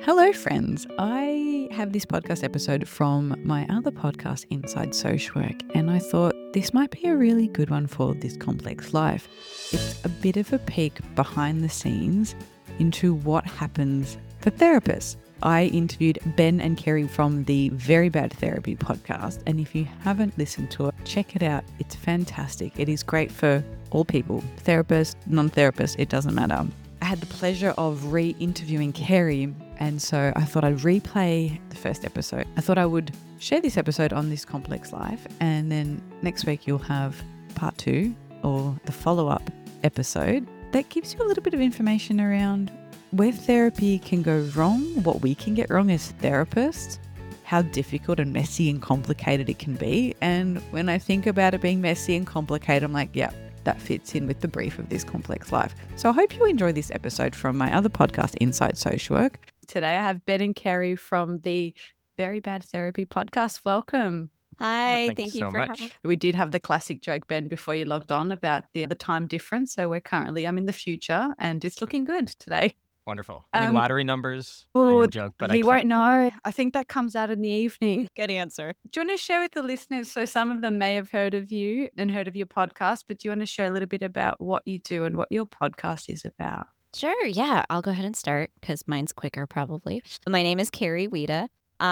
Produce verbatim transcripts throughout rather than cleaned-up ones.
Hello, friends. I have this podcast episode from my other podcast, Inside Social Work, and I thought this might be a really good one for This Complex Life. It's a bit of a peek behind the scenes into what happens for therapists. I interviewed Ben and Kerry from the Very Bad Therapy podcast, and if you haven't listened to it, check it out. It's fantastic. It is great for all people, therapists, non-therapists, it doesn't matter. I had the pleasure of re-interviewing Kerry, and so I thought I'd replay the first episode. I thought I would share this episode on This Complex Life, and then next week you'll have part two, or the follow-up episode, that gives you a little bit of information around where therapy can go wrong, what we can get wrong as therapists, how difficult and messy and complicated it can be. And when I think about it being messy and complicated, I'm like, yeah, that fits in with the brief of This Complex Life. So I hope you enjoy this episode from my other podcast, Inside Social Work. Today I have Ben and Kerry from the Very Bad Therapy podcast. Welcome. Hi, Thank thank you you so for much. having We did have the classic joke, Ben, before you logged on about the, the time difference. So we're currently, I'm in the future and it's looking good today. Wonderful. Any Um, lottery numbers? I Oh, know joke, but I he accept. won't know. I think that comes out in the evening. Good answer. Do you want to share with the listeners? So some of them may have heard of you and heard of your podcast, but do you want to share a little bit about what you do and what your podcast is about? Sure, yeah, I'll go ahead and start because mine's quicker probably. My name is Kerry Wida.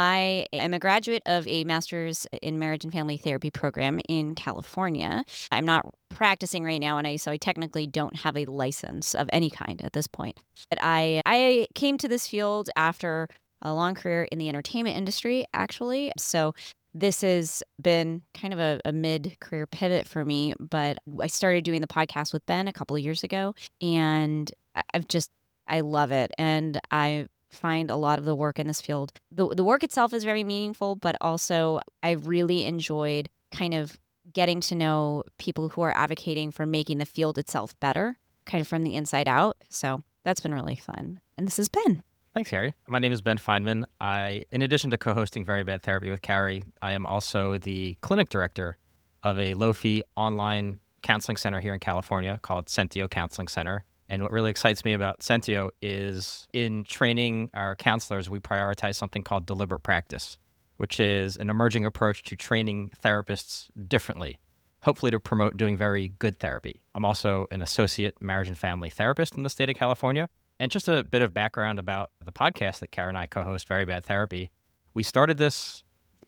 I am a graduate of a master's in marriage and family therapy program in California. I'm not practicing right now, and I so I technically don't have a license of any kind at this point. But I I came to this field after a long career in the entertainment industry, actually. So this has been kind of a, a mid-career pivot for me, but I started doing the podcast with Ben a couple of years ago, and I- I've just, I love it. And I find a lot of the work in this field, the, the work itself is very meaningful, but also I really enjoyed kind of getting to know people who are advocating for making the field itself better, kind of from the inside out. So that's been really fun. And this is Ben. Thanks, Harry. My name is Ben Feynman. I, in addition to co-hosting Very Bad Therapy with Carrie, I am also the clinic director of a low-fee online counseling center here in California called Centio Counseling Center. And what really excites me about Centio is in training our counselors, we prioritize something called deliberate practice, which is an emerging approach to training therapists differently, hopefully to promote doing very good therapy. I'm also an associate marriage and family therapist in the state of California. And just a bit of background about the podcast that Kara and I co-host, Very Bad Therapy. We started this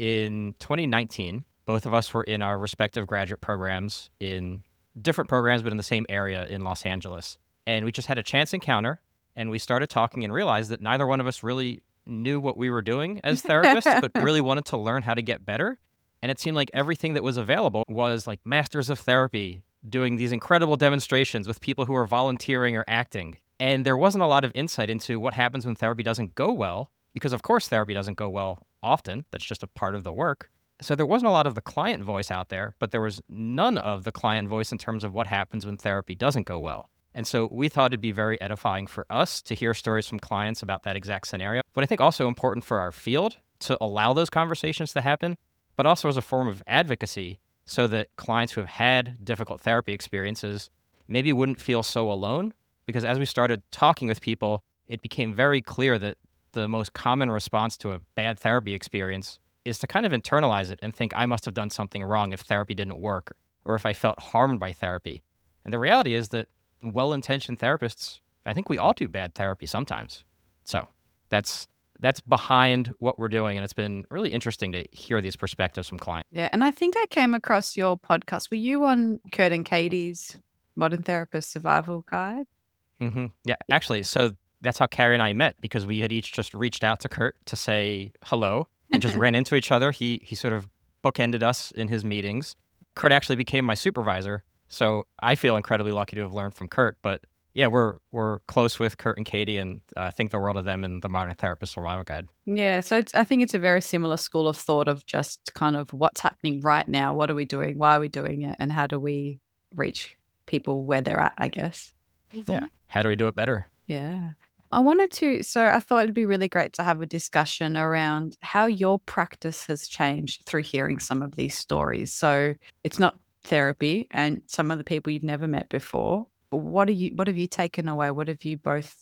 in twenty nineteen. Both of us were in our respective graduate programs in different programs, but in the same area in Los Angeles. And we just had a chance encounter, and we started talking and realized that neither one of us really knew what we were doing as therapists, but really wanted to learn how to get better. And it seemed like everything that was available was like masters of therapy, doing these incredible demonstrations with people who are volunteering or acting. And there wasn't a lot of insight into what happens when therapy doesn't go well, because of course therapy doesn't go well often. That's just a part of the work. So there wasn't a lot of the client voice out there, but there was none of the client voice in terms of what happens when therapy doesn't go well. And so we thought it'd be very edifying for us to hear stories from clients about that exact scenario. But I think also important for our field to allow those conversations to happen, but also as a form of advocacy so that clients who have had difficult therapy experiences maybe wouldn't feel so alone. Because as we started talking with people, it became very clear that the most common response to a bad therapy experience is to kind of internalize it and think I must have done something wrong if therapy didn't work or if I felt harmed by therapy. And the reality is that well-intentioned therapists, I think we all do bad therapy sometimes. So that's that's behind what we're doing. And it's been really interesting to hear these perspectives from clients. Yeah, and I think I came across your podcast. Were you on Kurt and Katie's Modern Therapist Survival Guide? Mm-hmm. Yeah, actually, so that's how Carrie and I met, because we had each just reached out to Kurt to say hello and just ran into each other. He he sort of bookended us in his meetings. Kurt actually became my supervisor. So I feel incredibly lucky to have learned from Kurt. But yeah, we're we're close with Kurt and Katie, and I uh, think the world of them in the Modern Therapist Survival Guide. Yeah, so it's, I think it's a very similar school of thought of just kind of what's happening right now. What are we doing? Why are we doing it? And how do we reach people where they're at, I guess. Yeah. How do we do it better? Yeah. I wanted to, so I thought it'd be really great to have a discussion around how your practice has changed through hearing some of these stories. So it's not therapy and some of the people you've never met before. But what are you, what have you taken away? What have you both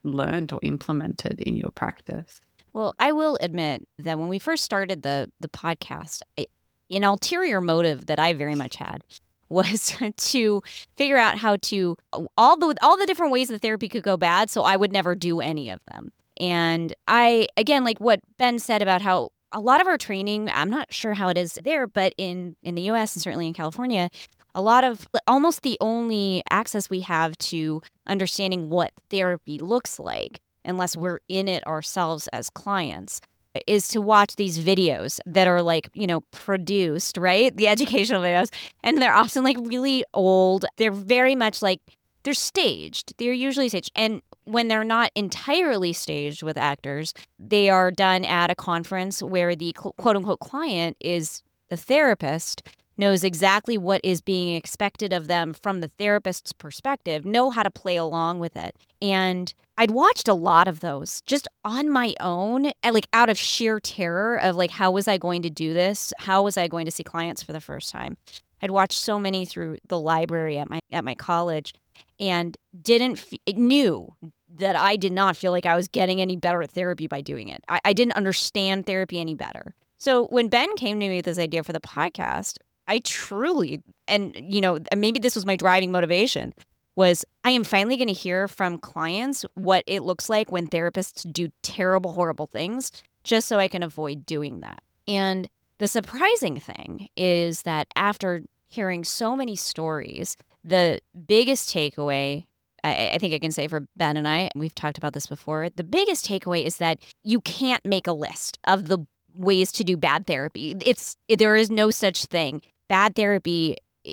learned or implemented in your practice? Well, I will admit that when we first started the the podcast, I, an ulterior motive that I very much had was to figure out how to all the all the different ways that therapy could go bad, so I would never do any of them. And I, again, like what Ben said about how a lot of our training, I'm not sure how it is there, but in in the U S and certainly in California, a lot of almost the only access we have to understanding what therapy looks like, unless we're in it ourselves as clients, is to watch these videos that are like, you know, produced, right? The educational videos. And they're often like really old. They're very much like, they're staged. They're usually staged. And when they're not entirely staged with actors, they are done at a conference where the quote unquote client is the therapist, knows exactly what is being expected of them from the therapist's perspective, know how to play along with it. And I'd watched a lot of those just on my own, and like out of sheer terror of like, how was I going to do this? How was I going to see clients for the first time? I'd watched so many through the library at my at my college, and didn't f- knew that I did not feel like I was getting any better at therapy by doing it. I, I didn't understand therapy any better. So when Ben came to me with this idea for the podcast, I truly, and you know, maybe this was my driving motivation, was I am finally going to hear from clients what it looks like when therapists do terrible, horrible things, just so I can avoid doing that. And the surprising thing is that after hearing so many stories, the biggest takeaway, I, I think I can say for Ben and I, we've talked about this before, the biggest takeaway is that you can't make a list of the ways to do bad therapy. It's there is no such thing. Bad therapy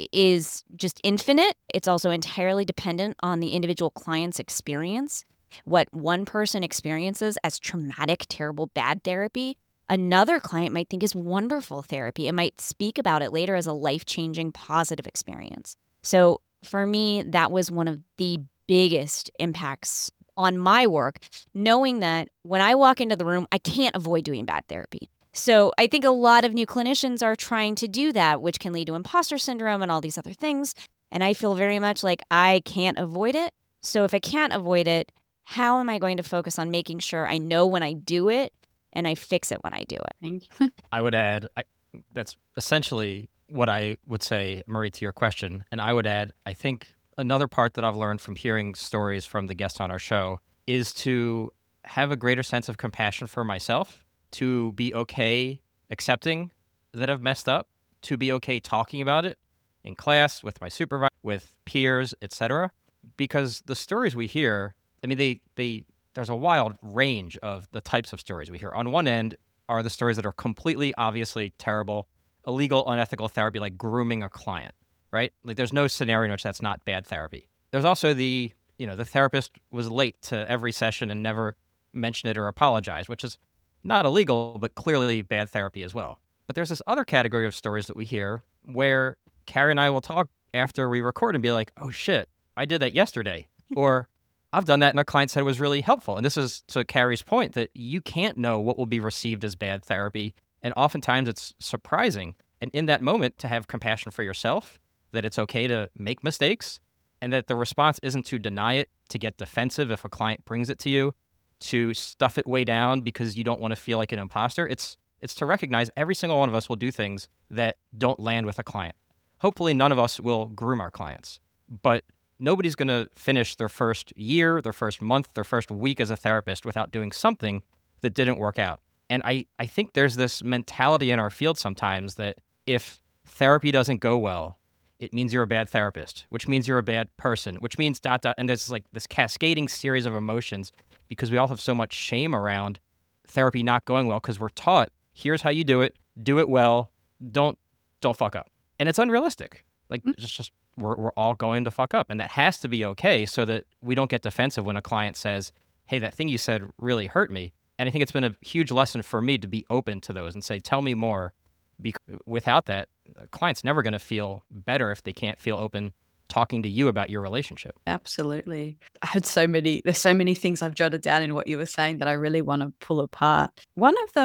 is just infinite. It's also entirely dependent on the individual client's experience. What one person experiences as traumatic, terrible, bad therapy, another client might think is wonderful therapy and might speak about it later as a life-changing, positive experience. So for me, that was one of the biggest impacts on my work, knowing that when I walk into the room, I can't avoid doing bad therapy. So I think a lot of new clinicians are trying to do that, which can lead to imposter syndrome and all these other things. And I feel very much like I can't avoid it. So if I can't avoid it, how am I going to focus on making sure I know when I do it and I fix it when I do it? Thank you. I would add, I, that's essentially what I would say, Marie, to your question. And I would add, I think another part that I've learned from hearing stories from the guests on our show is to have a greater sense of compassion for myself, to be okay accepting that I've messed up, to be okay talking about it in class, with my supervisor, with peers, et cetera. Because the stories we hear, I mean, they they there's a wild range of the types of stories we hear. On one end are the stories that are completely obviously terrible, illegal, unethical therapy, like grooming a client, right? Like there's no scenario in which that's not bad therapy. There's also the, you know, the therapist was late to every session and never mentioned it or apologized, which is not illegal, but clearly bad therapy as well. But there's this other category of stories that we hear where Carrie and I will talk after we record and be like, oh shit, I did that yesterday. Or I've done that and a client said it was really helpful. And this is to Carrie's point that you can't know what will be received as bad therapy. And oftentimes it's surprising. And in that moment, to have compassion for yourself, that it's okay to make mistakes, and that the response isn't to deny it, to get defensive if a client brings it to you, to stuff it way down because you don't want to feel like an imposter. It's it's to recognize every single one of us will do things that don't land with a client. Hopefully none of us will groom our clients, but nobody's going to finish their first year, their first month, their first week as a therapist without doing something that didn't work out. And I, I think there's this mentality in our field sometimes that if therapy doesn't go well, it means you're a bad therapist, which means you're a bad person, which means dot, dot, and there's like this cascading series of emotions because we all have so much shame around therapy not going well because we're taught, here's how you do it, do it well, don't don't fuck up. And it's unrealistic. Like, mm-hmm. it's just, we're, we're all going to fuck up. And that has to be okay so that we don't get defensive when a client says, hey, that thing you said really hurt me. And I think it's been a huge lesson for me to be open to those and say, tell me more. Because without that, a client's never going to feel better if they can't feel open talking to you about your relationship. Absolutely. I had so many, there's so many things I've jotted down in what you were saying that I really want to pull apart. One of them,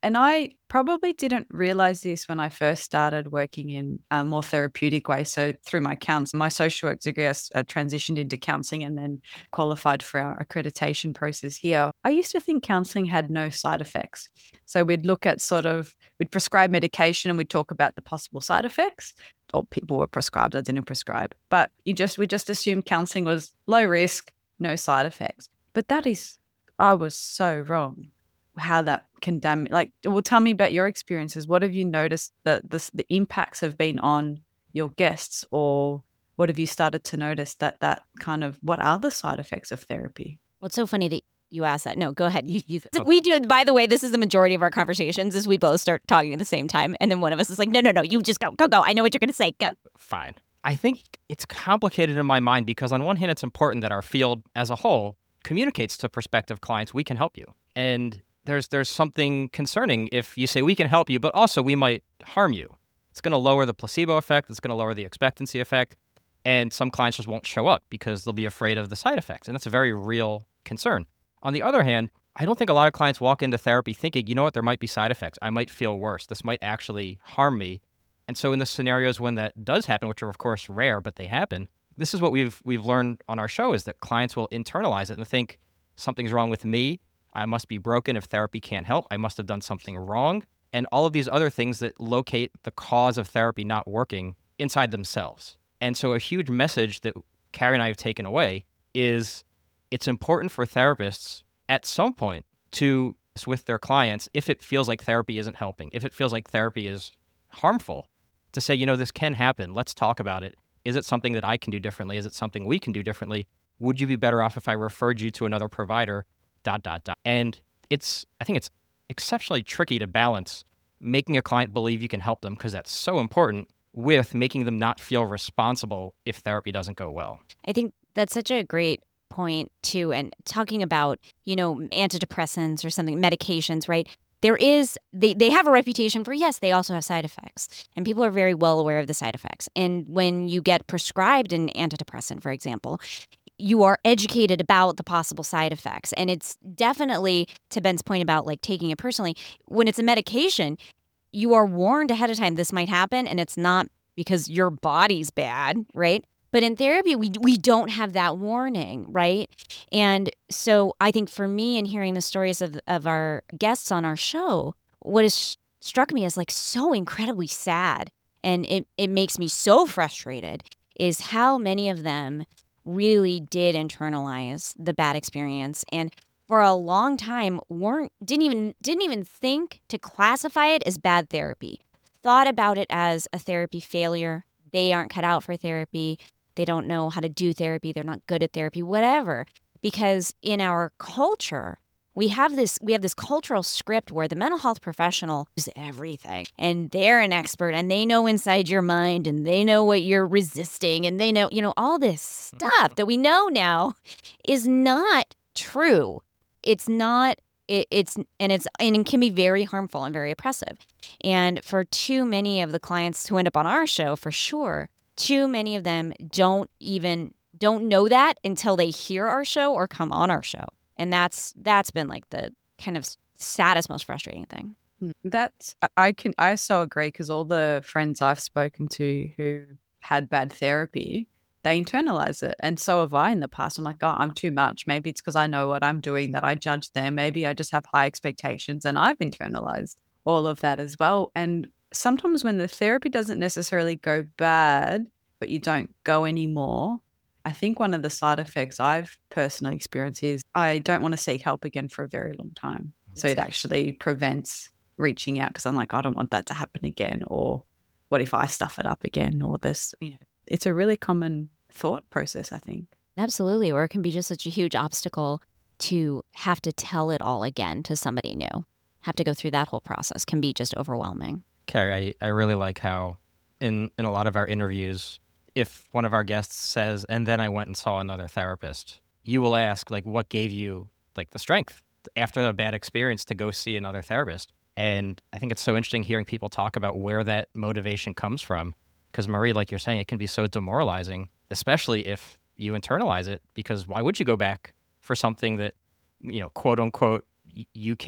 And I probably didn't realize this when I first started working in a more therapeutic way. So through my counseling, my social work degree, I s- I transitioned into counseling and then qualified for our accreditation process here. I used to think counseling had no side effects. So we'd look at sort of, we'd prescribe medication and we'd talk about the possible side effects. Or people were prescribed, I didn't prescribe. But you just, we just assumed counseling was low risk, no side effects. But that is, I was so wrong. How that can damage, like, well, tell me about your experiences. What have you noticed that the, the impacts have been on your guests, or what have you started to notice that that kind of, what are the side effects of therapy? Well, it's so funny that you asked that. No, go ahead. You, you, we do. By the way, this is the majority of our conversations is we both start talking at the same time. And then one of us is like, no, no, no, you just go, go, go. I know what you're going to say. Go. Fine. I think it's complicated in my mind because on one hand, it's important that our field as a whole communicates to prospective clients, we can help you. And there's there's something concerning if you say we can help you, but also we might harm you. It's going to lower the placebo effect. It's going to lower the expectancy effect. And some clients just won't show up because they'll be afraid of the side effects. And that's a very real concern. On the other hand, I don't think a lot of clients walk into therapy thinking, you know what, there might be side effects. I might feel worse. This might actually harm me. And so in the scenarios when that does happen, which are of course rare, but they happen, this is what we've we've learned on our show is that clients will internalize it and think something's wrong with me. I must be broken if therapy can't help. I must have done something wrong. And all of these other things that locate the cause of therapy not working inside themselves. And so a huge message that Carrie and I have taken away is it's important for therapists at some point to, with their clients, if it feels like therapy isn't helping, if it feels like therapy is harmful, to say, you know, this can happen. Let's talk about it. Is it something that I can do differently? Is it something we can do differently? Would you be better off if I referred you to another provider? Dot, dot, dot. And it's, I think it's exceptionally tricky to balance making a client believe you can help them because that's so important with making them not feel responsible if therapy doesn't go well. I think that's such a great point too. And talking about, you know, antidepressants or something, medications, right? There is, they, they have a reputation for, yes, they also have side effects. And people are very well aware of the side effects. And when you get prescribed an antidepressant, for example, you are educated about the possible side effects. And it's definitely, to Ben's point about like taking it personally, when it's a medication, you are warned ahead of time this might happen. And it's not because your body's bad, right? But in therapy, we we don't have that warning, right? And so I think for me, in hearing the stories of, of our guests on our show, what has struck me as like so incredibly sad, and it, it makes me so frustrated, is how many of them really did internalize the bad experience, and for a long time weren't didn't even didn't even think to classify it as bad therapy. Thought about it as a therapy failure. They aren't cut out for therapy. They don't know how to do therapy. They're not good at therapy, whatever. Because in our culture, we have this we have this cultural script where the mental health professional is everything, and they're an expert, and they know inside your mind, and they know what you're resisting, and they know, you know, all this stuff that we know now is not true. It's not. It, it's and it's and it can be very harmful and very oppressive. And for too many of the clients who end up on our show, for sure, too many of them don't even don't know that until they hear our show or come on our show. And that's that's been like the kind of saddest, most frustrating thing. That's, I can, I so agree, because all the friends I've spoken to who had bad therapy, they internalize it. And so have I in the past. I'm like, oh, I'm too much. Maybe it's because I know what I'm doing that I judge them. Maybe I just have high expectations, and I've internalized all of that as well. And sometimes when the therapy doesn't necessarily go bad, but you don't go anymore, I think one of the side effects I've personally experienced is I don't want to seek help again for a very long time. So it actually prevents reaching out, because I'm like, I don't want that to happen again. Or what if I stuff it up again? Or this, you know, it's a really common thought process, I think. Absolutely. Or it can be just such a huge obstacle to have to tell it all again to somebody new. Have to go through that whole process can be just overwhelming. Carrie, I, I really like how in, in a lot of our interviews, if one of our guests says, and then I went and saw another therapist, you will ask, like, what gave you like the strength after a bad experience to go see another therapist? And I think it's so interesting hearing people talk about where that motivation comes from. Because Marie, like you're saying, it can be so demoralizing, especially if you internalize it, because why would you go back for something that, you know, quote unquote, y- you can't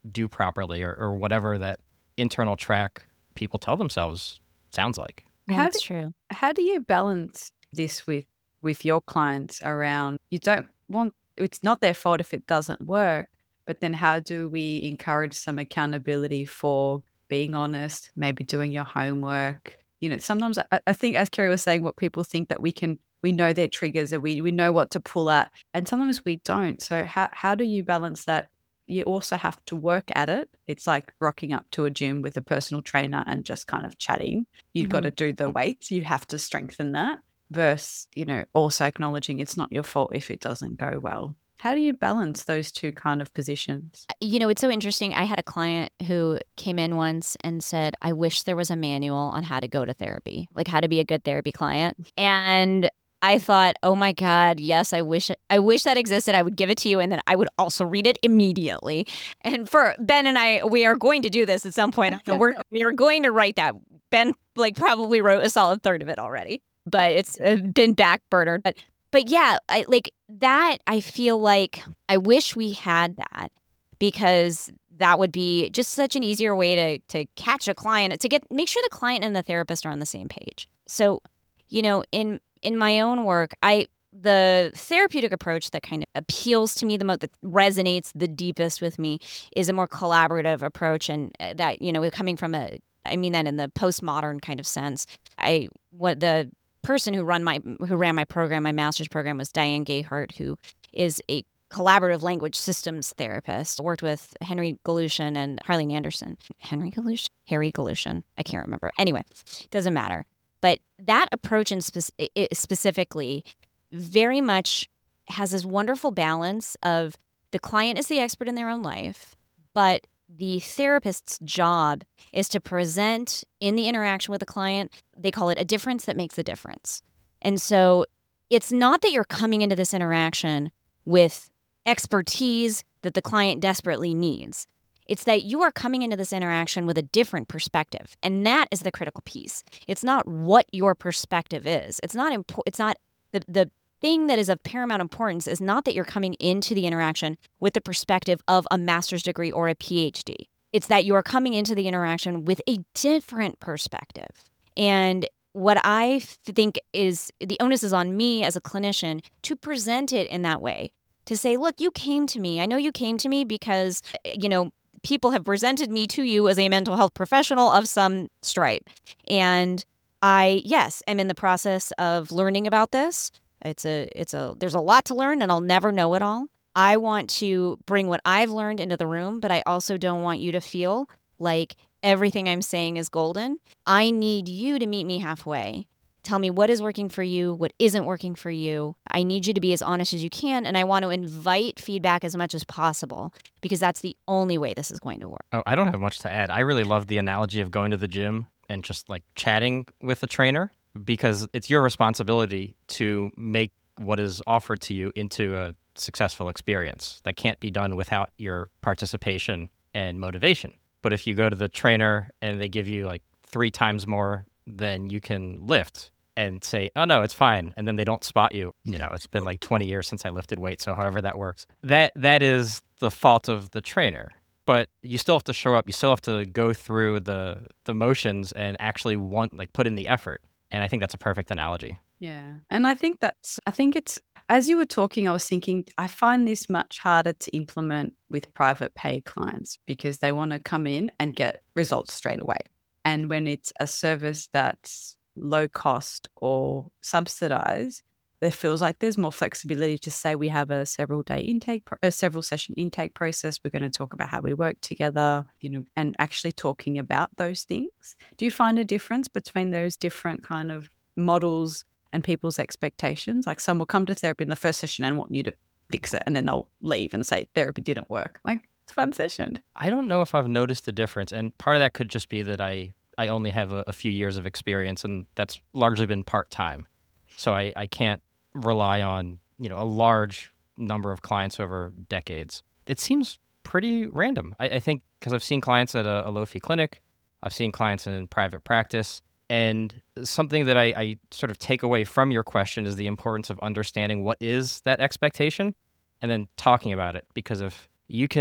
do properly, or, or whatever that internal track people tell themselves sounds like. Yeah, How that's do, true. how do you balance this with with your clients around you don't want it's not their fault if it doesn't work, but then how do we encourage some accountability for being honest, maybe doing your homework? You know, sometimes I, I think, as Kerry was saying, what people think that we can we know their triggers and we we know what to pull at, and sometimes we don't. So how how do you balance that? You also have to work at it. It's like rocking up to a gym with a personal trainer and just kind of chatting. You've got Mhm. to do the weights. You have to strengthen that versus, you know, also acknowledging it's not your fault if it doesn't go well. How do you balance those two kind of positions? You know, it's so interesting. I had a client who came in once and said, I wish there was a manual on how to go to therapy, like how to be a good therapy client. And I thought, oh my God, yes, I wish I wish that existed. I would give it to you and then I would also read it immediately. And for Ben and I, we are going to do this at some point. We're we are going to write that. Ben like probably wrote a solid third of it already, but it's uh, been backburnered. But but yeah, I like that. I feel like I wish we had that because that would be just such an easier way to to catch a client, to get make sure the client and the therapist are on the same page. So, you know, in in my own work, I the therapeutic approach that kind of appeals to me the most, that resonates the deepest with me, is a more collaborative approach, and uh, that, you know, coming from a, I mean that in the postmodern kind of sense. I what the person who run my who ran my program, my master's program, was Diane Gayhart, who is a collaborative language systems therapist. Worked with Henry Galushan and Harlene Anderson. Henry Galushan? Harry Galushan. I can't remember. Anyway, doesn't matter. But that approach in spe- it specifically very much has this wonderful balance of the client is the expert in their own life, but the therapist's job is to present in the interaction with the client, they call it a difference that makes a difference. And so it's not that you're coming into this interaction with expertise that the client desperately needs. It's that you are coming into this interaction with a different perspective. And that is the critical piece. It's not what your perspective is. It's not important. It's not the, the thing that is of paramount importance is not that you're coming into the interaction with the perspective of a master's degree or a P H D. It's that you are coming into the interaction with a different perspective. And what I think is the onus is on me as a clinician to present it in that way, to say, look, you came to me. I know you came to me because, you know, people have presented me to you as a mental health professional of some stripe. And I, yes, am in the process of learning about this. It's a, it's a, there's a lot to learn and I'll never know it all. I want to bring what I've learned into the room, but I also don't want you to feel like everything I'm saying is golden. I need you to meet me halfway. Tell me what is working for you, what isn't working for you. I need you to be as honest as you can, and I want to invite feedback as much as possible because that's the only way this is going to work. Oh, I don't have much to add. I really love the analogy of going to the gym and just like chatting with a trainer, because it's your responsibility to make what is offered to you into a successful experience. That can't be done without your participation and motivation. But if you go to the trainer and they give you like three times more than you can lift and say, oh no, it's fine, and then they don't spot you, you know, it's been like twenty years since I lifted weights, so however that works, that that is the fault of the trainer. But you still have to show up. You still have to go through the the motions and actually want, like, put in the effort. And I think that's a perfect analogy. Yeah. And I think that's, I think it's, as you were talking, I was thinking, I find this much harder to implement with private pay clients because they want to come in and get results straight away. And when it's a service that's low cost or subsidized, there feels like there's more flexibility to say we have a several day intake, a several session intake process. We're going to talk about how we work together, you know, and actually talking about those things. Do you find a difference between those different kind of models and people's expectations? Like some will come to therapy in the first session and want you to fix it, and then they'll leave and say therapy didn't work. Like, it's a fun session. I don't know if I've noticed a difference, and part of that could just be that I, I only have a, a few years of experience, and that's largely been part-time. So I, I can't rely on, you know, a large number of clients over decades. It seems pretty random. I, I think because I've seen clients at a, a low-fee clinic, I've seen clients in private practice, and something that I, I sort of take away from your question is the importance of understanding what is that expectation and then talking about it. Because if you can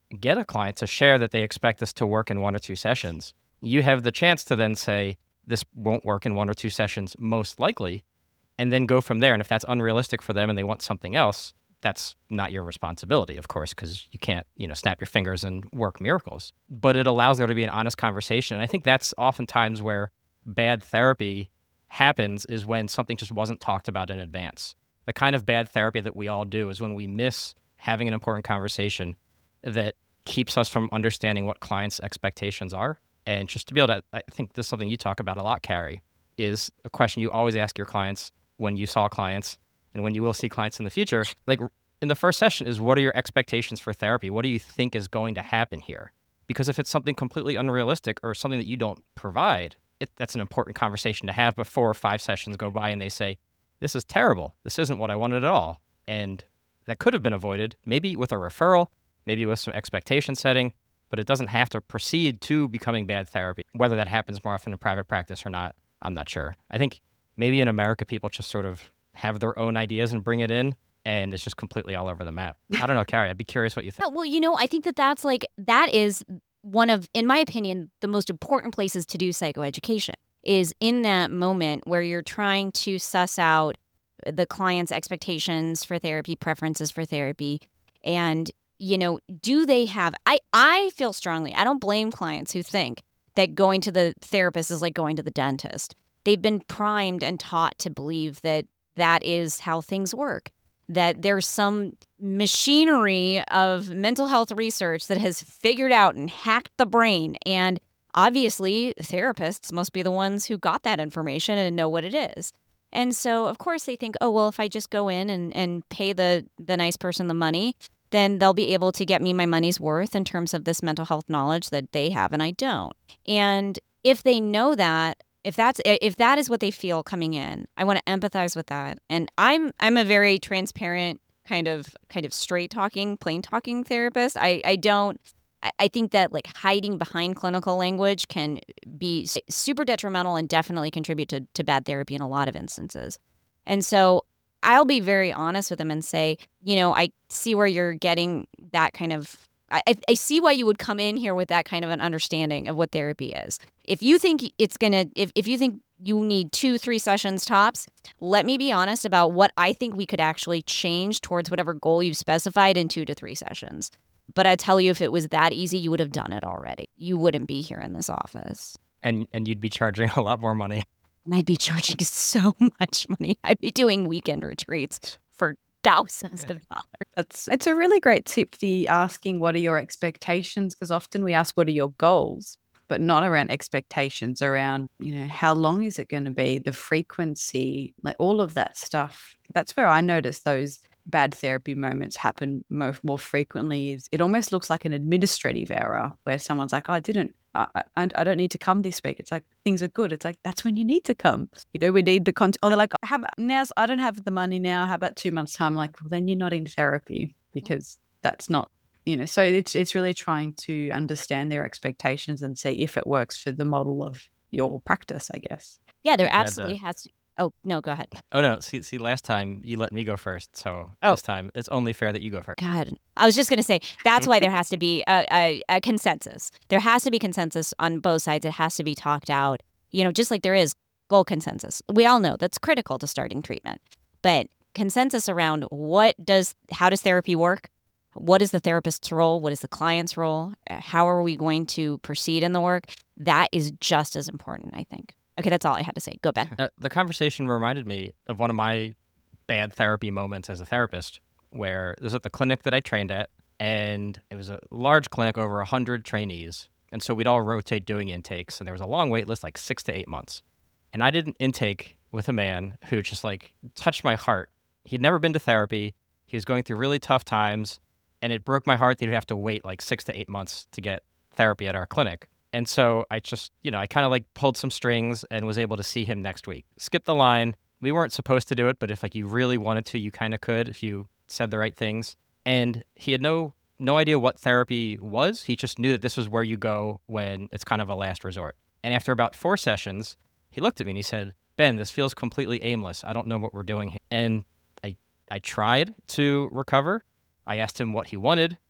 get a client to share that they expect this to work in one or two sessions, you have the chance to then say, this won't work in one or two sessions, most likely, and then go from there. And if that's unrealistic for them and they want something else, that's not your responsibility, of course, because you can't, you know, snap your fingers and work miracles. But it allows there to be an honest conversation. And I think that's oftentimes where bad therapy happens, is when something just wasn't talked about in advance. The kind of bad therapy that we all do is when we miss having an important conversation that keeps us from understanding what clients' expectations are. And just to be able to, I think this is something you talk about a lot, Carrie, is a question you always ask your clients when you saw clients and when you will see clients in the future. Like in the first session is, what are your expectations for therapy? What do you think is going to happen here? Because if it's something completely unrealistic or something that you don't provide, it, that's an important conversation to have before five sessions go by and they say, this is terrible. This isn't what I wanted at all. And that could have been avoided, maybe with a referral, maybe with some expectation setting, but it doesn't have to proceed to becoming bad therapy. Whether that happens more often in private practice or not, I'm not sure. I think maybe in America, people just sort of have their own ideas and bring it in, and it's just completely all over the map. I don't know, Carrie, I'd be curious what you think. Well, you know, I think that that's like, that is one of, in my opinion, the most important places to do psychoeducation, is in that moment where you're trying to suss out the client's expectations for therapy, preferences for therapy, and, you know, do they have, I, I feel strongly, I don't blame clients who think that going to the therapist is like going to the dentist. They've been primed and taught to believe that that is how things work, that there's some machinery of mental health research that has figured out and hacked the brain. And obviously, therapists must be the ones who got that information and know what it is. And so, of course, they think, oh, well, if I just go in and, and pay the, the nice person the money, then they'll be able to get me my money's worth in terms of this mental health knowledge that they have and I don't. And if they know that, if that's if that is what they feel coming in, I want to empathize with that. And I'm I'm a very transparent, kind of kind of straight talking, plain talking therapist. I, I don't I, I think that like hiding behind clinical language can be super detrimental and definitely contribute to, to bad therapy in a lot of instances. And so I'll be very honest with them and say, you know, I see where you're getting that kind of, I, I see why you would come in here with that kind of an understanding of what therapy is. If you think it's going to, if, if you think you need two, three sessions tops, let me be honest about what I think we could actually change towards whatever goal you've specified in two to three sessions. But I tell you, if it was that easy, you would have done it already. You wouldn't be here in this office. And and you'd be charging a lot more money. And I'd be charging so much money. I'd be doing weekend retreats for thousands of dollars. That's it's a really great tip, the asking what are your expectations, because often we ask what are your goals, but not around expectations, around, you know, how long is it going to be, the frequency, like all of that stuff. That's where I notice those bad therapy moments happen more, more frequently. Is it almost looks like an administrative error where someone's like, oh, I didn't, I, I, I don't need to come this week. It's like, things are good. It's like, that's when you need to come. You know, we need the content. Or they're like, how about now? I don't have the money now. How about two months time? Like, well, then you're not in therapy, because that's not, you know, so it's, it's really trying to understand their expectations and see if it works for the model of your practice, I guess. Yeah, there absolutely has to. Oh, no, go ahead. Oh, no. See, see, last time you let me go first. So oh. this time it's only fair that you go first. God, I was just going to say, that's why there has to be a, a, a consensus. There has to be consensus on both sides. It has to be talked out, you know, just like there is goal consensus. We all know that's critical to starting treatment. But consensus around what does, how does therapy work? What is the therapist's role? What is the client's role? How are we going to proceed in the work? That is just as important, I think. Okay, that's all I had to say. Go, Ben. Uh, the conversation reminded me of one of my bad therapy moments as a therapist, where it was at the clinic that I trained at, and it was a large clinic, over one hundred trainees. And so we'd all rotate doing intakes, and there was a long wait list, like six to eight months. And I did an intake with a man who just like touched my heart. He'd never been to therapy. He was going through really tough times, and it broke my heart that he'd have to wait like six to eight months to get therapy at our clinic. And so I just, you know, I kind of like pulled some strings and was able to see him next week. Skip the line. We weren't supposed to do it, but if like you really wanted to, you kind of could if you said the right things. And he had no no idea what therapy was. He just knew that this was where you go when it's kind of a last resort. And after about four sessions, he looked at me and he said, Ben, this feels completely aimless. I don't know what we're doing here. And I, I tried to recover. I asked him what he wanted.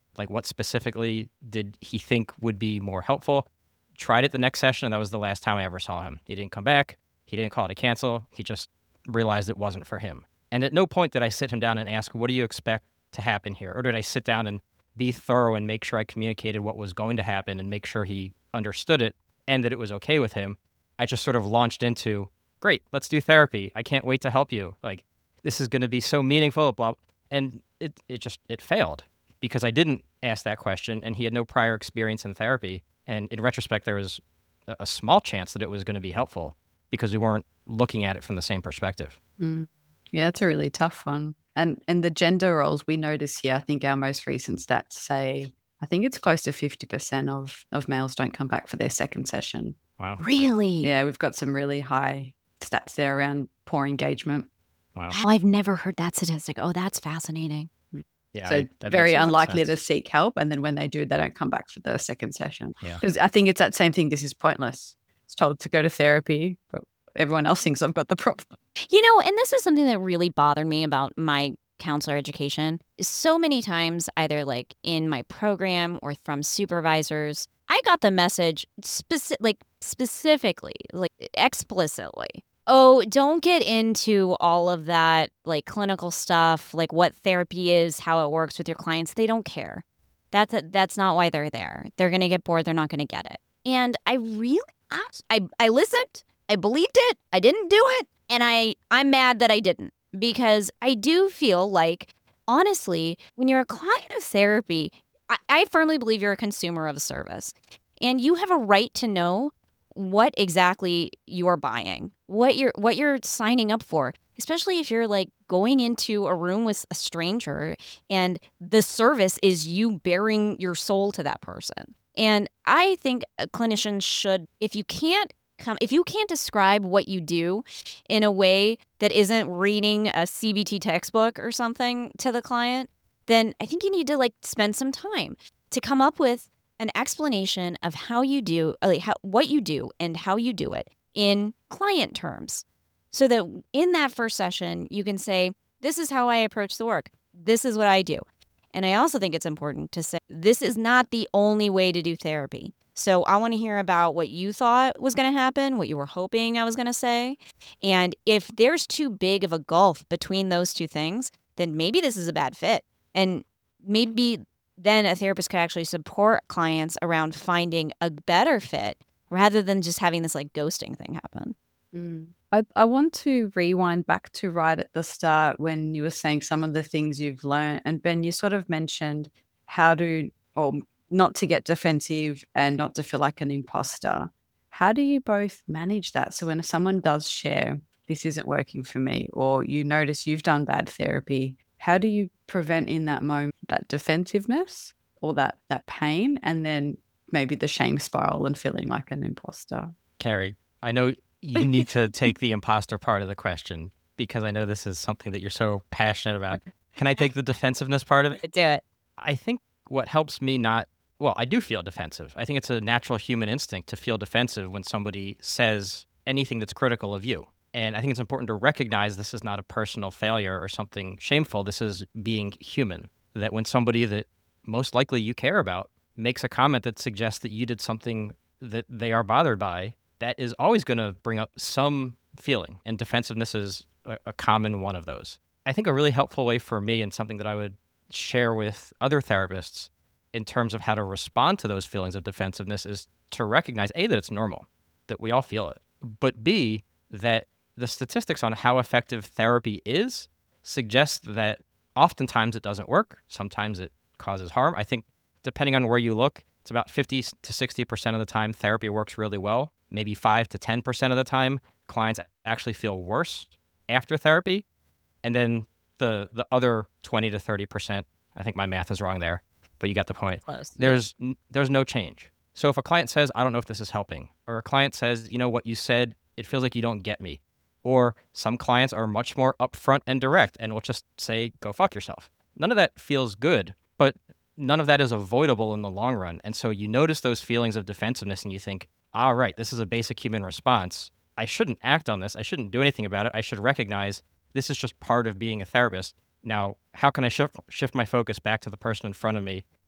Like, what specifically did he think would be more helpful? Tried it the next session, and that was the last time I ever saw him. He didn't come back. He didn't call to cancel. He just realized it wasn't for him. And at no point did I sit him down and ask, what do you expect to happen here? Or did I sit down and be thorough and make sure I communicated what was going to happen and make sure he understood it and that it was okay with him? I just sort of launched into, great, let's do therapy. I can't wait to help you. Like, this is going to be so meaningful, blah. And it, it just, it failed because I didn't ask that question and he had no prior experience in therapy. And in retrospect, there was a, a small chance that it was going to be helpful because we weren't looking at it from the same perspective. Mm. Yeah, it's a really tough one. And and the gender roles we notice here, I think our most recent stats say, I think it's close to fifty percent of, of males don't come back for their second session. Wow. Really? Yeah, we've got some really high stats there around poor engagement. Wow. Oh, I've never heard that statistic. Oh, that's fascinating. Yeah. So I, that very makes a lot of unlikely to sense. seek help. And then when they do, they don't come back for the second session. Yeah. Because I think it's that same thing. This is pointless. It's told to go to therapy, but everyone else thinks I've got the problem. You know, and this is something that really bothered me about my counselor education. So many times, either like in my program or from supervisors, I got the message speci- like specifically, like explicitly. Oh, don't get into all of that like clinical stuff, like what therapy is, how it works with your clients. They don't care. That's a, that's not why they're there. They're going to get bored. They're not going to get it. And I really asked, I, I listened. I believed it. I didn't do it. And I, I'm mad that I didn't because I do feel like, honestly, when you're a client of therapy, I, I firmly believe you're a consumer of a service and you have a right to know what exactly you're buying, what you're what you're signing up for, especially if you're like going into a room with a stranger and the service is you bearing your soul to that person. And I think clinicians should, if you can't come, if you can't describe what you do in a way that isn't reading a C B T textbook or something to the client, then I think you need to like spend some time to come up with an explanation of how you do, like how, what you do and how you do it in client terms. So that in that first session, you can say, this is how I approach the work. This is what I do. And I also think it's important to say, this is not the only way to do therapy. So I want to hear about what you thought was going to happen, what you were hoping I was going to say. And if there's too big of a gulf between those two things, then maybe this is a bad fit. And maybe then a therapist could actually support clients around finding a better fit rather than just having this like ghosting thing happen. Mm. I, I want to rewind back to right at the start when you were saying some of the things you've learned. And Ben, you sort of mentioned how to, or not to get defensive and not to feel like an imposter. How do you both manage that? So when someone does share, this isn't working for me, or you notice you've done bad therapy, how do you prevent in that moment that defensiveness or that that pain and then maybe the shame spiral and feeling like an imposter? Carrie, I know you need to take the imposter part of the question because I know this is something that you're so passionate about. Can I take the defensiveness part of it? Do it. I think what helps me not, well, I do feel defensive. I think it's a natural human instinct to feel defensive when somebody says anything that's critical of you. And I think it's important to recognize this is not a personal failure or something shameful. This is being human. That when somebody that most likely you care about makes a comment that suggests that you did something that they are bothered by, that is always going to bring up some feeling. And defensiveness is a, a common one of those. I think a really helpful way for me and something that I would share with other therapists in terms of how to respond to those feelings of defensiveness is to recognize, A, that it's normal, that we all feel it, but B, that the statistics on how effective therapy is suggest that oftentimes it doesn't work. Sometimes it causes harm. I think depending on where you look, it's about fifty to sixty percent of the time therapy works really well. Maybe five to ten percent of the time clients actually feel worse after therapy. And then the the other twenty to thirty percent, I think my math is wrong there, but you got the point. Close. There's there's no change. So if a client says, I don't know if this is helping, or a client says, you know what you said, it feels like you don't get me. Or some clients are much more upfront and direct and will just say, go fuck yourself. None of that feels good, but none of that is avoidable in the long run. And so you notice those feelings of defensiveness and you think, all right, this is a basic human response. I shouldn't act on this. I shouldn't do anything about it. I should recognize this is just part of being a therapist. Now, how can I shift, shift my focus back to the person in front of me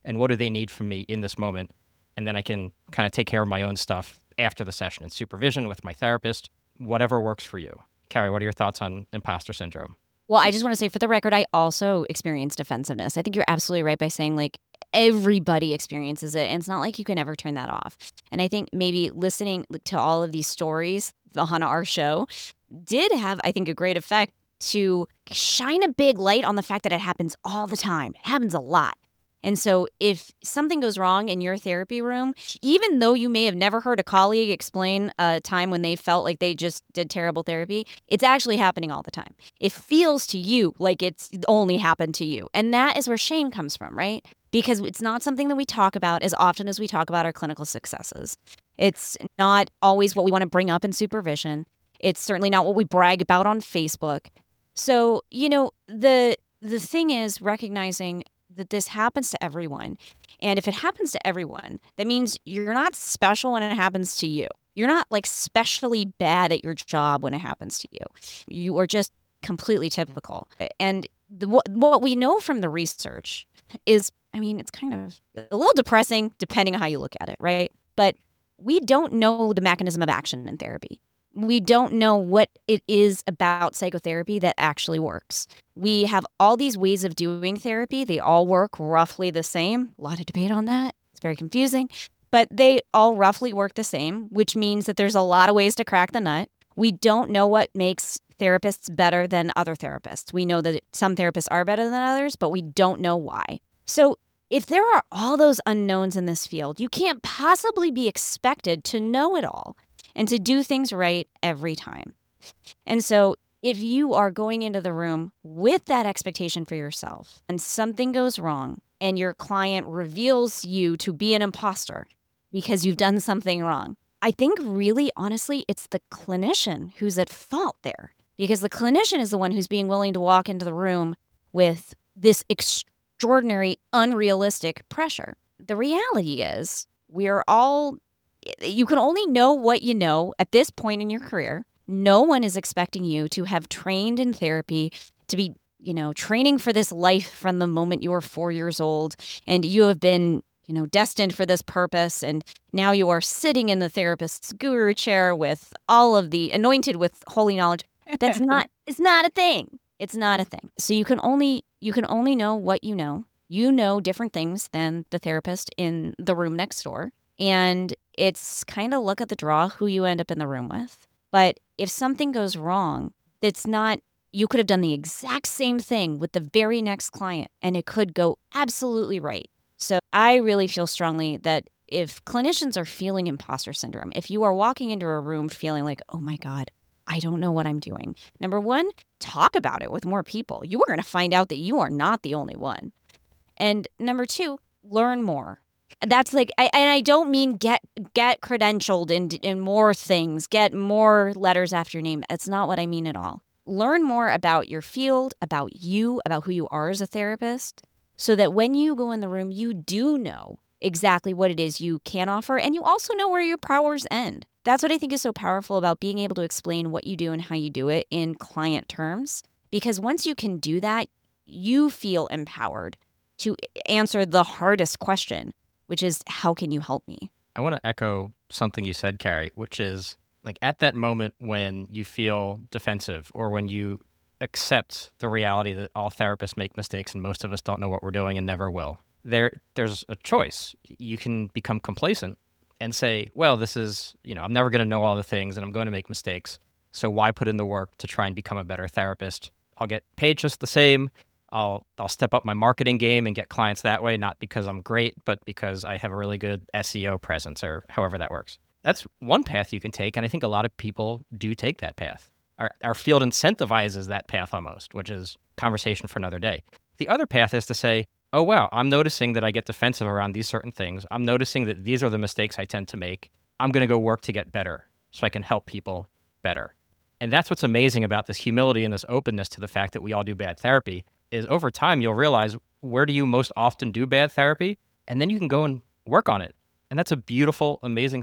and what do they need from me in this moment? And then I can kind of take care of my own stuff after the session in supervision with my therapist, whatever works for you. Carrie, what are your thoughts on imposter syndrome? Well, I just want to say for the record, I also experienced defensiveness. I think you're absolutely right by saying like everybody experiences it. And it's not like you can ever turn that off. And I think maybe listening to all of these stories on our show did have, I think, a great effect to shine a big light on the fact that it happens all the time. It happens a lot. And so if something goes wrong in your therapy room, even though you may have never heard a colleague explain a time when they felt like they just did terrible therapy, it's actually happening all the time. It feels to you like it's only happened to you. And that is where shame comes from, right? Because it's not something that we talk about as often as we talk about our clinical successes. It's not always what we want to bring up in supervision. It's certainly not what we brag about on Facebook. So, you know, the the thing is recognizing that this happens to everyone. And if it happens to everyone, that means you're not special when it happens to you. You're not like specially bad at your job when it happens to you. You are just completely typical. And the, what, what we know from the research is, I mean, it's kind of a little depressing depending on how you look at it, right? But we don't know the mechanism of action in therapy. We don't know what it is about psychotherapy that actually works. We have all these ways of doing therapy. They all work roughly the same. A lot of debate on that. It's very confusing. But they all roughly work the same, which means that there's a lot of ways to crack the nut. We don't know what makes therapists better than other therapists. We know that some therapists are better than others, but we don't know why. So if there are all those unknowns in this field, you can't possibly be expected to know it all and to do things right every time. And so if you are going into the room with that expectation for yourself and something goes wrong and your client reveals you to be an imposter because you've done something wrong, I think really, honestly, it's the clinician who's at fault there, because the clinician is the one who's being willing to walk into the room with this extraordinary, unrealistic pressure. The reality is we're all you can only know what you know at this point in your career. No one is expecting you to have trained in therapy, to be, you know, training for this life from the moment you were four years old, and you have been, you know, destined for this purpose. And now you are sitting in the therapist's guru chair with all of the anointed with holy knowledge. That's not, it's not a thing. It's not a thing. So you can only, you can only know what you know. You know different things than the therapist in the room next door. And it's kind of luck of the draw who you end up in the room with. But if something goes wrong, it's not, you could have done the exact same thing with the very next client and it could go absolutely right. So I really feel strongly that if clinicians are feeling imposter syndrome, if you are walking into a room feeling like, oh my God, I don't know what I'm doing. Number one, talk about it with more people. You are going to find out that you are not the only one. And number two, learn more. That's like, I, and I don't mean get get credentialed in, in more things, get more letters after your name. That's not what I mean at all. Learn more about your field, about you, about who you are as a therapist, so that when you go in the room, you do know exactly what it is you can offer, and you also know where your powers end. That's what I think is so powerful about being able to explain what you do and how you do it in client terms, because once you can do that, you feel empowered to answer the hardest question, which is, how can you help me? I want to echo something you said, Carrie, which is like at that moment when you feel defensive or when you accept the reality that all therapists make mistakes and most of us don't know what we're doing and never will, there, there's a choice. You can become complacent and say, well, this is, you know, I'm never going to know all the things and I'm going to make mistakes. So why put in the work to try and become a better therapist? I'll get paid just the same. I'll I'll step up my marketing game and get clients that way, not because I'm great, but because I have a really good S E O presence or however that works. That's one path you can take, and I think a lot of people do take that path. Our, our field incentivizes that path almost, which is conversation for another day. The other path is to say, oh, wow, I'm noticing that I get defensive around these certain things. I'm noticing that these are the mistakes I tend to make. I'm going to go work to get better so I can help people better. And that's what's amazing about this humility and this openness to the fact that we all do bad therapy is over time, you'll realize where do you most often do bad therapy? And then you can go and work on it. And that's a beautiful, amazing thing.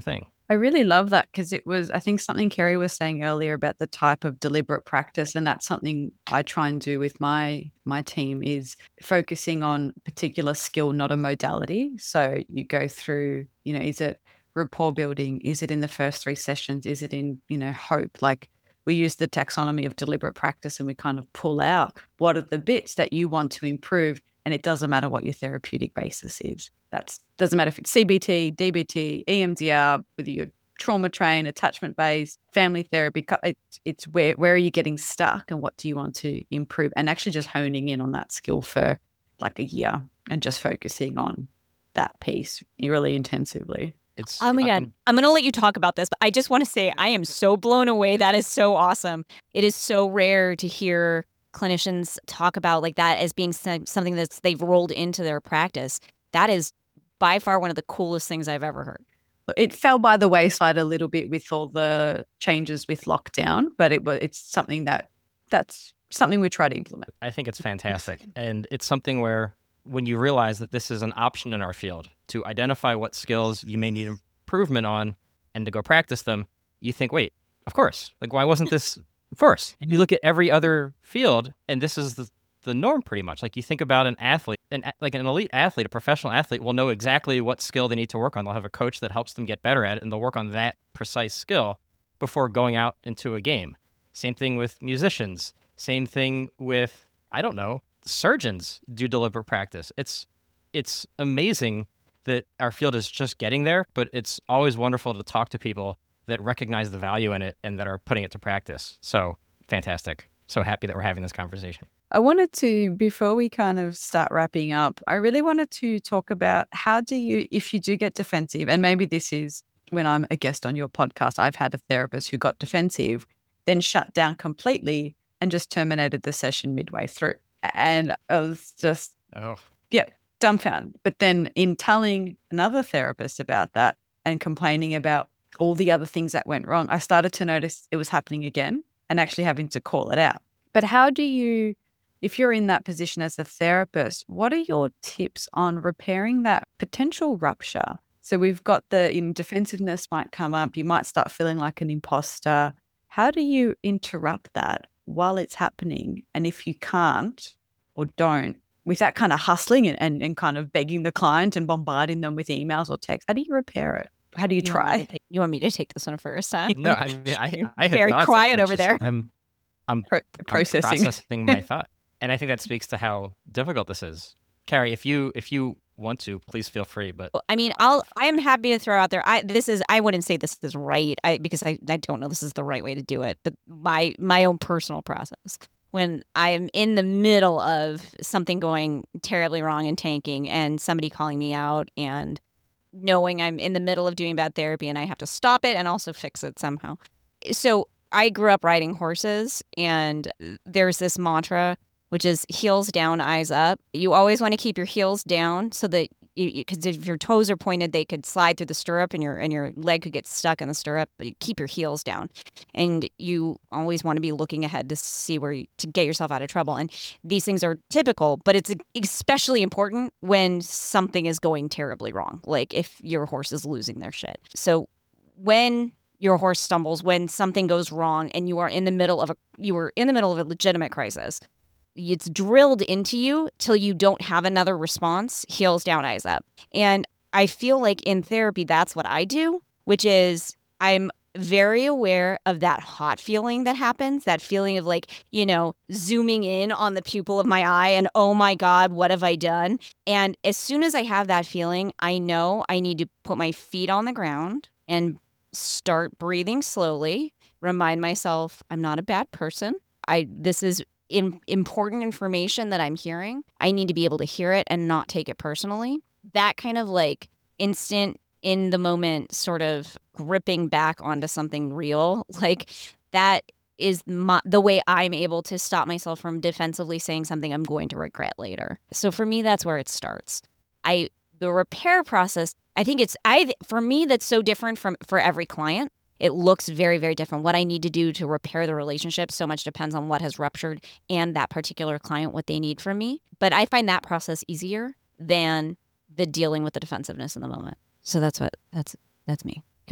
I really love that because it was, I think, something Kerry was saying earlier about the type of deliberate practice, and that's something I try and do with my my team is focusing on particular skill, not a modality. So you go through, you know, is it rapport building? Is it in the first three sessions? Is it in, you know, hope? Like we use the taxonomy of deliberate practice and we kind of pull out what are the bits that you want to improve. And it doesn't matter what your therapeutic basis is. That's doesn't matter if it's C B T, D B T, E M D R, whether you're trauma trained, attachment based, family therapy. It's, it's where where are you getting stuck and what do you want to improve? And actually just honing in on that skill for like a year and just focusing on that piece really intensively. It's Oh my God. fucking- I'm going to let you talk about this, but I just want to say I am so blown away. That is so awesome. It is so rare to hear clinicians talk about like that as being some- something that's they've rolled into their practice. That is by far one of the coolest things I've ever heard. It fell by the wayside a little bit with all the changes with lockdown, but it was it's something that that's something we try to implement. I think it's fantastic. And it's something where when you realize that this is an option in our field to identify what skills you may need improvement on and to go practice them, you think, wait, of course. Like, why wasn't this first? And you look at every other field, and this is the, the norm pretty much. Like, you think about an athlete, an, like an elite athlete, a professional athlete will know exactly what skill they need to work on. They'll have a coach that helps them get better at it, and they'll work on that precise skill before going out into a game. Same thing with musicians. Same thing with, I don't know, surgeons do deliberate practice. It's it's amazing that our field is just getting there, but it's always wonderful to talk to people that recognize the value in it and that are putting it to practice. So fantastic. So happy that we're having this conversation. I wanted to, before we kind of start wrapping up, I really wanted to talk about how do you, if you do get defensive, and maybe this is when I'm a guest on your podcast, I've had a therapist who got defensive, then shut down completely and just terminated the session midway through. And I was just, Oh, yeah, dumbfounded. But then in telling another therapist about that and complaining about all the other things that went wrong, I started to notice it was happening again and actually having to call it out. But how do you, if you're in that position as a therapist, what are your tips on repairing that potential rupture? So we've got the in defensiveness might come up. You might start feeling like an imposter. How do you interrupt that while it's happening? And if you can't or don't, without kind of hustling and, and, and kind of begging the client and bombarding them with emails or texts, how do you repair it? How do you You want me try? to take- You want me to take this one first, huh? no, I mean, I, I had Very thoughts. quiet I over just- there. I'm, I'm Pro- I'm processing. processing my thought. And I think that speaks to how difficult this is. Carrie, if you if you want to, please feel free. But Well, I mean, I'll. I am happy to throw out there. I this is. I wouldn't say this is right. I because I, I don't know this is the right way to do it. But my my own personal process when I am in the middle of something going terribly wrong and tanking, and somebody calling me out, and knowing I'm in the middle of doing bad therapy, and I have to stop it and also fix it somehow. So I grew up riding horses, and there's this mantra which is heels down, eyes up. You always want to keep your heels down so that because if your toes are pointed, they could slide through the stirrup and your and your leg could get stuck in the stirrup. But you keep your heels down, and you always want to be looking ahead to see where you, to get yourself out of trouble. And these things are typical, but it's especially important when something is going terribly wrong, like if your horse is losing their shit. So when your horse stumbles, when something goes wrong, and you are in the middle of a you were in the middle of a legitimate crisis. It's drilled into you till you don't have another response, heels down, eyes up. And I feel like in therapy, that's what I do, which is I'm very aware of that hot feeling that happens, that feeling of like, you know, zooming in on the pupil of my eye and, oh my God, what have I done? And as soon as I have that feeling, I know I need to put my feet on the ground and start breathing slowly, remind myself I'm not a bad person. I this is In, important information that I'm hearing. I need to be able to hear it and not take it personally. That kind of like instant in the moment sort of gripping back onto something real, like that is my, the way I'm able to stop myself from defensively saying something I'm going to regret later. So for me, that's where it starts. I the repair process, I think it's I for me that's so different from for every client. It looks very, very different. What I need to do to repair the relationship so much depends on what has ruptured and that particular client, what they need from me. But I find that process easier than the dealing with the defensiveness in the moment. So that's what that's that's me. Go ahead.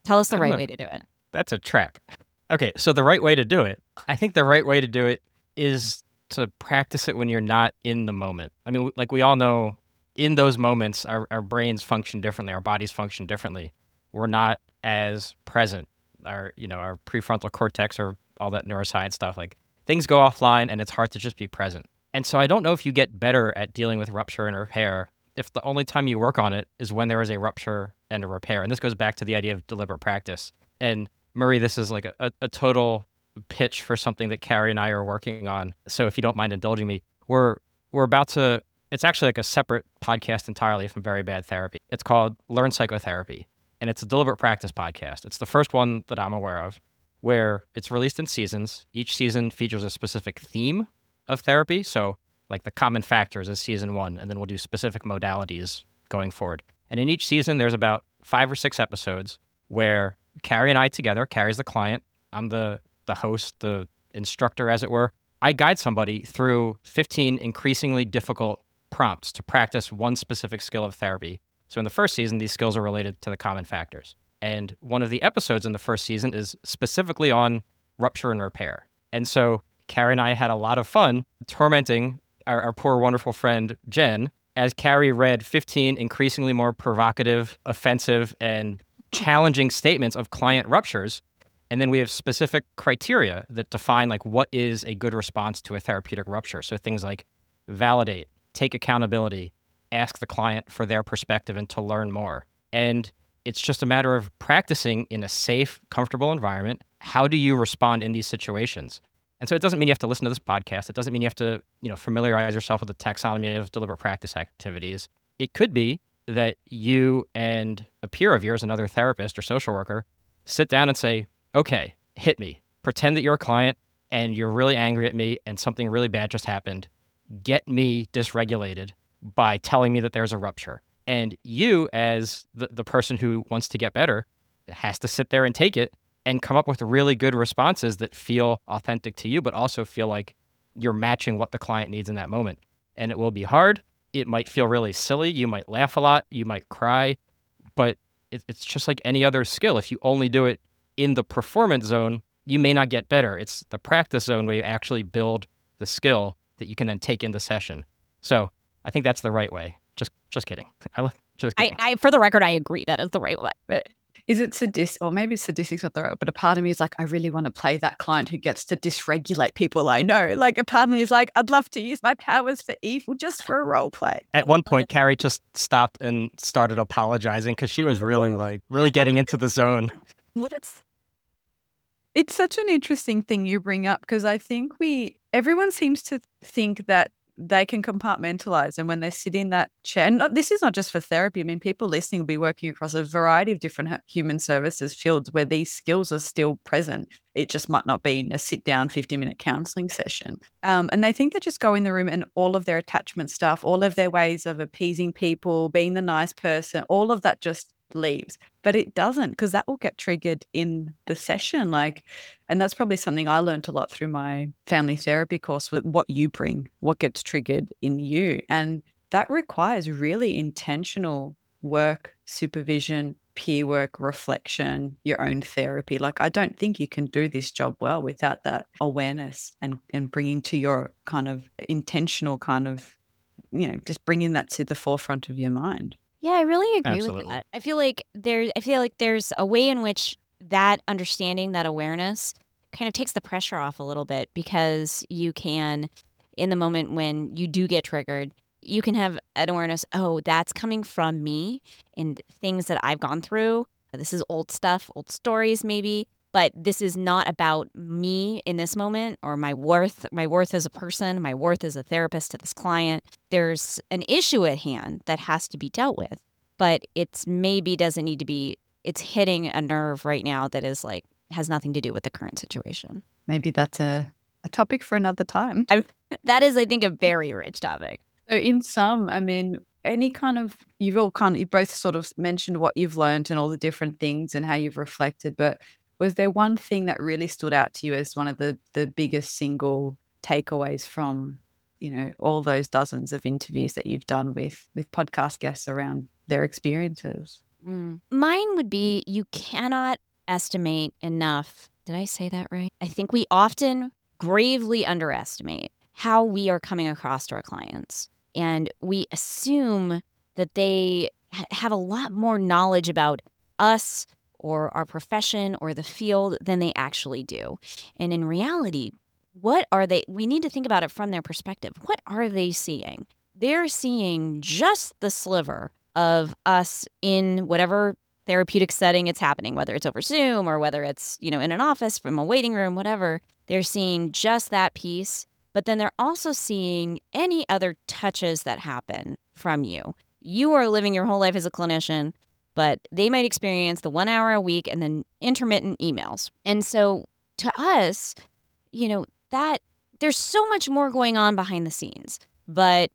Tell us the I don't right know. way to do it. That's a trap. Okay, so the right way to do it, I think the right way to do it is to practice it when you're not in the moment. I mean, like we all know, in those moments, our, our brains function differently, our bodies function differently. We're not as present. Our, you know, our prefrontal cortex or all that neuroscience stuff, like things go offline and it's hard to just be present. And so I don't know if you get better at dealing with rupture and repair if the only time you work on it is when there is a rupture and a repair. And this goes back to the idea of deliberate practice. And Marie, this is like a, a, a total pitch for something that Carrie and I are working on. So if you don't mind indulging me, we're we're about to, it's actually like a separate podcast entirely from Very Bad Therapy. It's called Learn Psychotherapy. And it's a deliberate practice podcast. It's the first one that I'm aware of where it's released in seasons. Each season features a specific theme of therapy. So like the common factors is season one, and then we'll do specific modalities going forward. And in each season, there's about five or six episodes where Carrie and I together, Carrie's the client, I'm the, the host, the instructor, as it were. I guide somebody through fifteen increasingly difficult prompts to practice one specific skill of therapy. So in the first season, these skills are related to the common factors. And one of the episodes in the first season is specifically on rupture and repair. And so Carrie and I had a lot of fun tormenting our, our poor, wonderful friend, Jen, as Carrie read fifteen increasingly more provocative, offensive, and challenging statements of client ruptures. And then we have specific criteria that define like what is a good response to a therapeutic rupture. So things like validate, take accountability, ask the client for their perspective and to learn more. And it's just a matter of practicing in a safe, comfortable environment. How do you respond in these situations? And so it doesn't mean you have to listen to this podcast. It doesn't mean you have to, you know, familiarize yourself with the taxonomy of deliberate practice activities. It could be that you and a peer of yours, another therapist or social worker, sit down and say, okay, hit me. Pretend that you're a client and you're really angry at me and something really bad just happened. Get me dysregulated by telling me that there's a rupture. And you, as the, the person who wants to get better, has to sit there and take it and come up with really good responses that feel authentic to you, but also feel like you're matching what the client needs in that moment. And it will be hard. It might feel really silly. You might laugh a lot. You might cry. But it, it's just like any other skill. If you only do it in the performance zone, you may not get better. It's the practice zone where you actually build the skill that you can then take in the session. So I think that's the right way. Just just kidding. I, just kidding. I, I, for the record, I agree that is the right way. But is it sadistic, or maybe sadistic's not the right, but a part of me is like, I really want to play that client who gets to dysregulate people I know. Like a part of me is like, I'd love to use my powers for evil just for a role play. At one point, Carrie just stopped and started apologizing because she was really like, really getting into the zone. What it's, it's such an interesting thing you bring up because I think we, everyone seems to think that they can compartmentalize. And when they sit in that chair, and not, this is not just for therapy. I mean, people listening will be working across a variety of different human services fields where these skills are still present. It just might not be in a sit down fifty minute counseling session. Um, and they think they just go in the room and all of their attachment stuff, all of their ways of appeasing people, being the nice person, all of that just leaves. But it doesn't, because that will get triggered in the session. Like, and that's probably something I learned a lot through my family therapy course with what you bring, what gets triggered in you. And that requires really intentional work, supervision, peer work, reflection, your own therapy. Like, I don't think you can do this job well without that awareness and, and bringing to your kind of intentional kind of, you know, just bringing that to the forefront of your mind. Yeah, I really agree Absolutely. with that. I feel like there I feel like there's a way in which that understanding, that awareness kind of takes the pressure off a little bit, because you can, in the moment when you do get triggered, you can have an awareness, oh, that's coming from me and things that I've gone through. This is old stuff, old stories maybe, but this is not about me in this moment or my worth, my worth as a person, my worth as a therapist to this client. There's an issue at hand that has to be dealt with, but it's maybe doesn't need to be, it's hitting a nerve right now that is like, has nothing to do with the current situation. Maybe that's a, a topic for another time. I, that is, I think, a very rich topic. So in sum, I mean, any kind of, you've all kind of, you both sort of mentioned what you've learned and all the different things and how you've reflected, but was there one thing that really stood out to you as one of the, the biggest single takeaways from, you know, all those dozens of interviews that you've done with, with podcast guests around their experiences? Mm. Mine would be you cannot estimate enough. Did I say that right? I think we often gravely underestimate how we are coming across to our clients. And we assume that they ha- have a lot more knowledge about us or our profession or the field than they actually do. And in reality, what are they? We need to think about it from their perspective. What are they seeing? They're seeing just the sliver of us in whatever therapeutic setting it's happening, whether it's over Zoom or whether it's, you know, in an office from a waiting room, whatever. They're seeing just that piece, but then they're also seeing any other touches that happen from you. You are living your whole life as a clinician, but they might experience the one hour a week and then intermittent emails. And so to us, you know, that there's so much more going on behind the scenes. But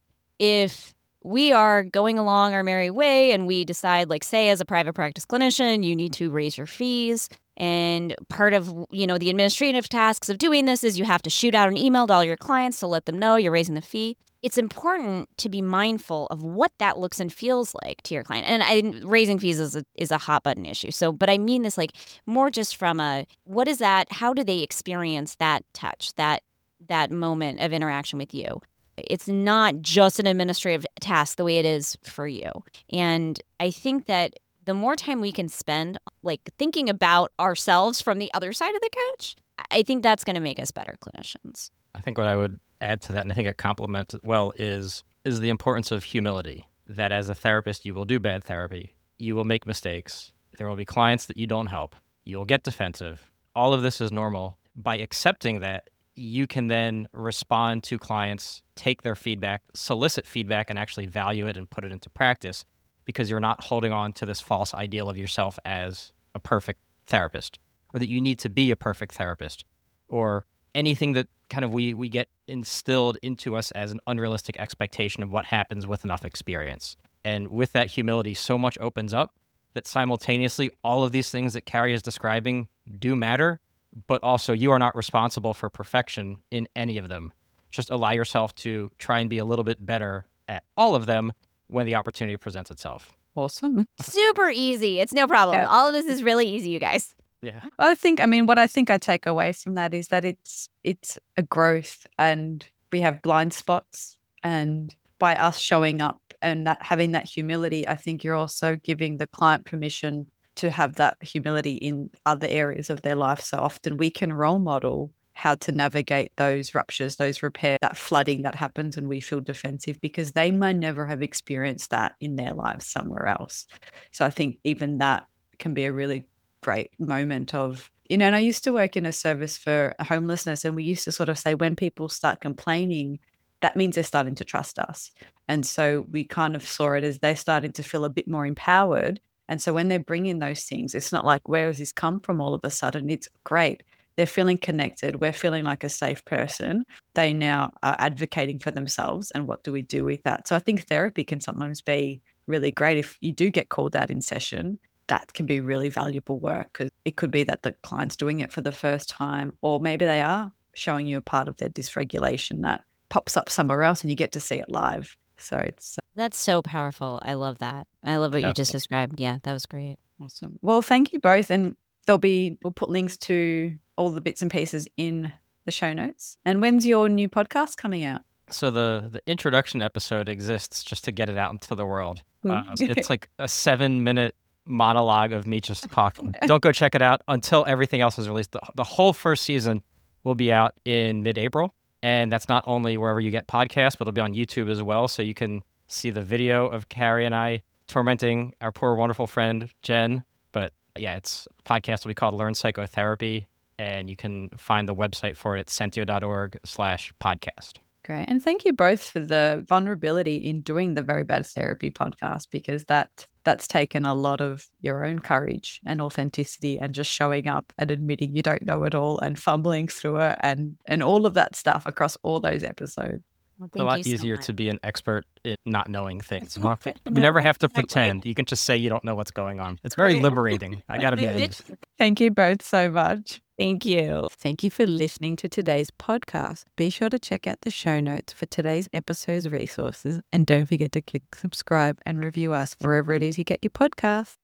if we are going along our merry way and we decide, like, say, as a private practice clinician, you need to raise your fees. And part of, you know, the administrative tasks of doing this is you have to shoot out an email to all your clients to let them know you're raising the fee. It's important to be mindful of what that looks and feels like to your client. And I, raising fees is a, is a hot button issue. So, but I mean this like more just from a, what is that? How do they experience that touch, that that moment of interaction with you? It's not just an administrative task the way it is for you. And I think that the more time we can spend like thinking about ourselves from the other side of the couch, I think that's going to make us better clinicians. I think what I would add to that, and I think it complements it well, is is the importance of humility. That as a therapist, you will do bad therapy. You will make mistakes. There will be clients that you don't help. You'll get defensive. All of this is normal. By accepting that, you can then respond to clients, take their feedback, solicit feedback, and actually value it and put it into practice, because you're not holding on to this false ideal of yourself as a perfect therapist, or that you need to be a perfect therapist, or anything that kind of we we get instilled into us as an unrealistic expectation of what happens with enough experience. And with that humility, so much opens up that simultaneously all of these things that Carrie is describing do matter, but also you are not responsible for perfection in any of them. Just allow yourself to try and be a little bit better at all of them when the opportunity presents itself. Awesome. Super easy. It's no problem. Yeah. All of this is really easy, you guys. Yeah. I think, I mean, what I think I take away from that is that it's it's a growth, and we have blind spots, and by us showing up and that having that humility, I think you're also giving the client permission to have that humility in other areas of their life. So often we can role model how to navigate those ruptures, those repair, that flooding that happens when we feel defensive, because they might never have experienced that in their lives somewhere else. So I think even that can be a really great moment of, you know, and I used to work in a service for homelessness, and we used to sort of say when people start complaining, that means they're starting to trust us. And so we kind of saw it as they're starting to feel a bit more empowered. And so when they're bringing those things, it's not like, where has this come from all of a sudden? It's great. They're feeling connected. We're feeling like a safe person. They now are advocating for themselves. And what do we do with that? So I think therapy can sometimes be really great. If you do get called out in session, that can be really valuable work, because it could be that the client's doing it for the first time, or maybe they are showing you a part of their dysregulation that pops up somewhere else and you get to see it live. So it's That's so powerful. I love that. I love what Yeah. you just described. Yeah, that was great. awesome. Well, thank you both. And there'll be, we'll put links to all the bits and pieces in the show notes. And when's your new podcast coming out? So the the introduction episode exists just to get it out into the world. Uh, it's like a seven minute monologue of me just talking. Don't go check it out until everything else is released. The, the whole first season will be out in mid-April. And that's not only wherever you get podcasts, but it'll be on YouTube as well. So you can see the video of Carrie and I tormenting our poor, wonderful friend, Jen. But yeah, it's a podcast will be called Learn Psychotherapy. And you can find the website for it at sentio.org slash podcast. Great. And thank you both for the vulnerability in doing the Very Bad Therapy podcast, because that that's taken a lot of your own courage and authenticity and just showing up and admitting you don't know it all and fumbling through it and, and all of that stuff across all those episodes. Well, It's a lot you so easier much. to be an expert in not knowing things. You never have to pretend. You can just say you don't know what's going on. It's very liberating. I got to be honest. Thank you both so much. Thank you. Thank you for listening to today's podcast. Be sure to check out the show notes for today's episode's resources, and don't forget to click subscribe and review us wherever it is you get your podcast.